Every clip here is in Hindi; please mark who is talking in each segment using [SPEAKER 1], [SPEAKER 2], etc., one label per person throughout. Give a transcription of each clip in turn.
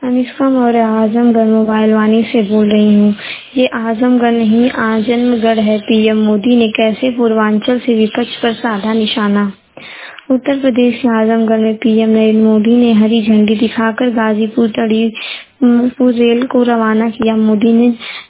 [SPEAKER 1] अनुष्का मौर्य आजमगढ़ मोबाइल वाणी से बोल रही हूँ। ये आजमगढ़ नहीं आजमगढ़ है। पीएम मोदी ने कैसे पूर्वांचल से विपक्ष पर साधा निशाना। उत्तर प्रदेश के आजमगढ़ में पीएम नरेंद्र मोदी ने हरी झंडी दिखाकर गाजीपुर तड़ीपुर रेल को रवाना किया। मोदी ने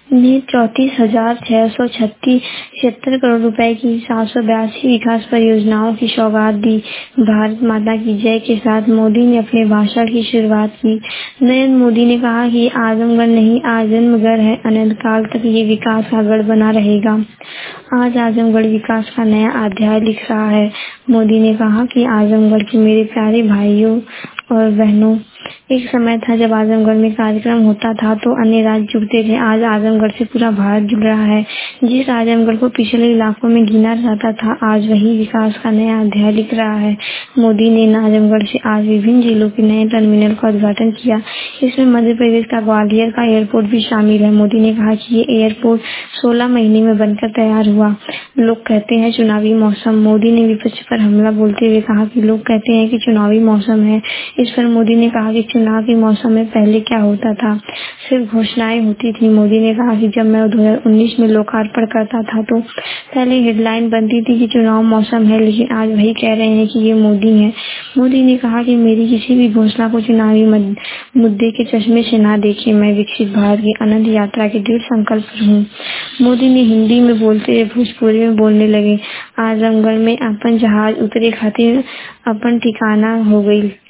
[SPEAKER 1] 34,676 करोड़ रुपए की 782 विकास परियोजनाओं की सौगात दी। भारत माता की जय के साथ मोदी ने अपने भाषण की शुरुआत की। नरेंद्र मोदी ने कहा कि आजमगढ़ नहीं आजमगढ़ है, अनंत काल तक ये विकास का गढ़ बना रहेगा। आज आजमगढ़ विकास का नया अध्याय लिख रहा है। मोदी ने कहा कि आजमगढ़ के मेरे प्यारे भाइयों और बहनों, एक समय था जब आजमगढ़ में कार्यक्रम होता था तो अन्य राज्य जुड़ते थे। आज आजमगढ़ से पूरा भारत जुड़ रहा है। जिस आजमगढ़ को पिछले इलाकों में गिना जाता था, आज वही विकास का नया अध्याय लिख रहा है। मोदी ने आजमगढ़ से आज विभिन्न जिलों के नए टर्मिनल का उद्घाटन किया। इसमें मध्य प्रदेश का ग्वालियर का एयरपोर्ट भी शामिल है। मोदी ने कहा कि ये एयरपोर्ट 16 महीने में बनकर तैयार हुआ। लोग कहते हैं चुनावी मौसम। मोदी ने विपक्ष पर हमला बोलते हुए कहा कि लोग कहते हैं कि चुनावी मौसम है। इस पर मोदी ने कहा कि चुनाव के मौसम में पहले क्या होता था, सिर्फ घोषणाएं होती थी। मोदी ने कहा कि जब मैं 2019 में लोकार्पण करता था तो पहले हेडलाइन बनती थी कि चुनाव मौसम है, लेकिन आज वही कह रहे हैं कि ये मोदी है। मोदी ने कहा कि मेरी किसी भी घोषणा को चुनावी मुद्दे के चश्मे से ना देखें। मैं विकसित भारत की अनंत यात्रा के दृढ़ संकल्प हूँ। मोदी ने हिंदी में बोलते हुए भोजपुरी में बोलने लगे। आजमगढ़ में अपन जहाज उतरे खातिर अपन ठिकाना हो गई।